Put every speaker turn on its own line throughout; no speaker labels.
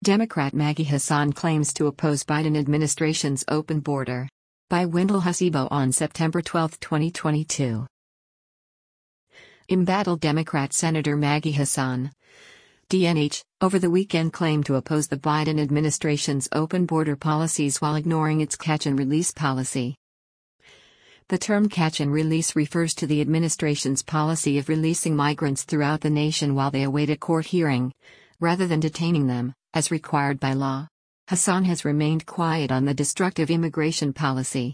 Democrat Maggie Hassan claims to oppose Biden administration's open border. By Wendell Hasibo on September 12, 2022. Embattled Democrat Senator Maggie Hassan, DNH, over the weekend claimed to oppose the Biden administration's open border policies while ignoring its catch-and-release policy. The term catch-and-release refers to the administration's policy of releasing migrants throughout the nation while they await a court hearing, rather than detaining them, as required by law. Hassan has remained quiet on the destructive immigration policy.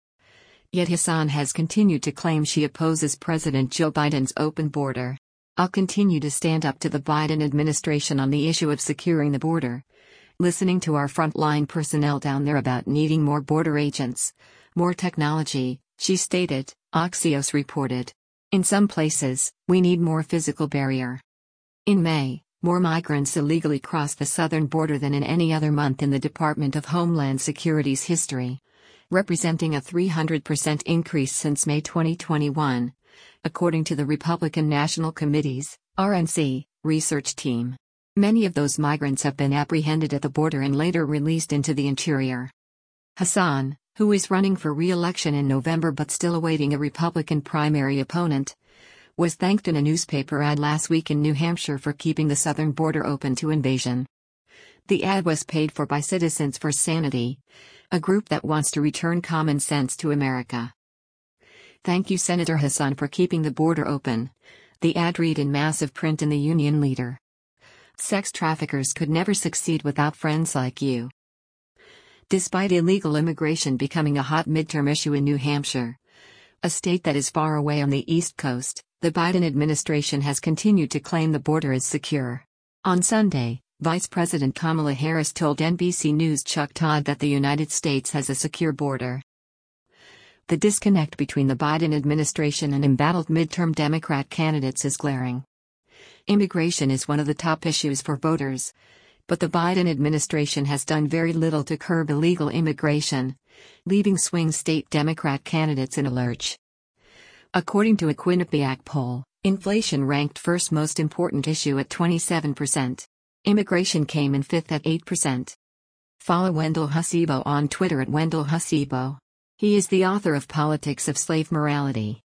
Yet Hassan has continued to claim she opposes President Joe Biden's open border. I'll continue to stand up to the Biden administration on the issue of securing the border. Listening to our frontline personnel down there about needing more border agents, more technology, she stated, Axios reported. In some places, we need more physical barrier. In May, more migrants illegally crossed the southern border than in any other month in the Department of Homeland Security's history, representing a 300% increase since May 2021, according to the Republican National Committee's RNC research team. Many of those migrants have been apprehended at the border and later released into the interior. Hassan, who is running for re-election in November but still awaiting a Republican primary opponent, was thanked in a newspaper ad last week in New Hampshire for keeping the southern border open to invasion. The ad was paid for by Citizens for Sanity, a group that wants to return common sense to America. Thank you, Senator Hassan, for keeping the border open, the ad read in massive print in the Union Leader. Sex traffickers could never succeed without friends like you. Despite illegal immigration becoming a hot midterm issue in New Hampshire, a state that is far away on the East Coast, the Biden administration has continued to claim the border is secure. On Sunday, Vice President Kamala Harris told NBC News' Chuck Todd that the United States has a secure border. The disconnect between the Biden administration and embattled midterm Democrat candidates is glaring. Immigration is one of the top issues for voters, but the Biden administration has done very little to curb illegal immigration, leaving swing state Democrat candidates in a lurch. According to a Quinnipiac poll, inflation ranked first most important issue at 27%. Immigration came in fifth at 8%. Follow Wendell Hasibo on Twitter at Wendell Hasibo. He is the author of Politics of Slave Morality.